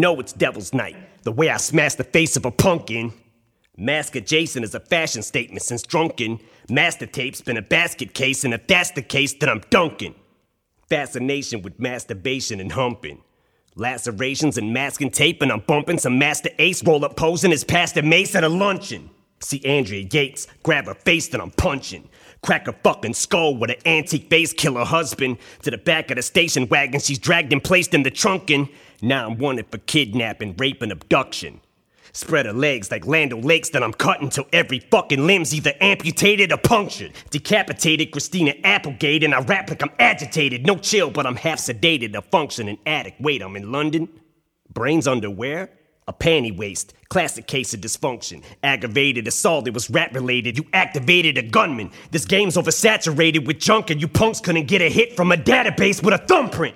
know it's Devil's Night, the way I smash the face of a pumpkin. Mask of Jason is a fashion statement since drunken. Master tape's been a basket case, and if that's the case, then I'm dunking. Fascination with masturbation and humping. Lacerations and masking tape, and I'm bumping some Master Ace, roll up posing as Pastor Mace at a luncheon. See Andrea Yates, grab her face, then I'm punching. Crack her fucking skull with an antique face, kill her husband. To the back of the station wagon, she's dragged and placed in the trunkin'. Now I'm wanted for kidnapping, rape, and abduction. Spread her legs like Land O'Lakes, then I'm cutting till every fucking limb's either amputated or punctured. Decapitated Christina Applegate, and I rap like I'm agitated. No chill, but I'm half sedated, a functioning addict. Wait, I'm in London? Brains underwear? A panty waist, classic case of dysfunction. Aggravated assault, it was rap related. You activated a gunman. This game's oversaturated with junk, and you punks couldn't get a hit from a database with a thumbprint.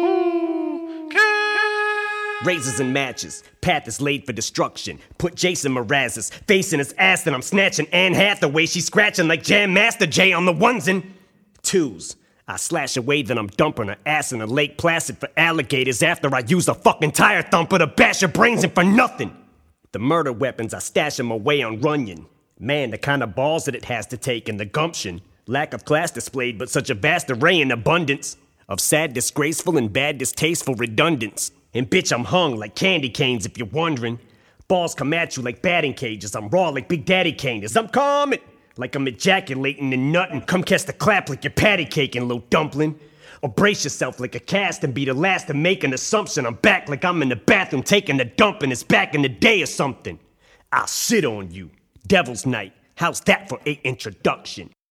Razors and matches, path is laid for destruction. Put Jason Mraz's face in his ass, and I'm snatching Anne Hathaway. She's scratching like Jam Master Jay on the ones and twos. I slash away, then I'm dumping her ass in a Lake Placid for alligators after I use a fucking tire thumper to bash her brains in for nothing. The murder weapons, I stash them away on Runyon. Man, the kind of balls that it has to take, and the gumption. Lack of class displayed, but such a vast array in abundance. Of sad, disgraceful, and bad, distasteful redundance. And bitch, I'm hung like candy canes if you're wondering. Balls come at you like batting cages. I'm raw like Big Daddy Kane as I'm coming. Like I'm ejaculating and nutting. Come catch the clap like you're patty caking, little dumpling. Or brace yourself like a cast and be the last to make an assumption. I'm back like I'm in the bathroom taking a dump and it's back in the day or something. I'll sit on you. Devil's Night. How's that for a introduction?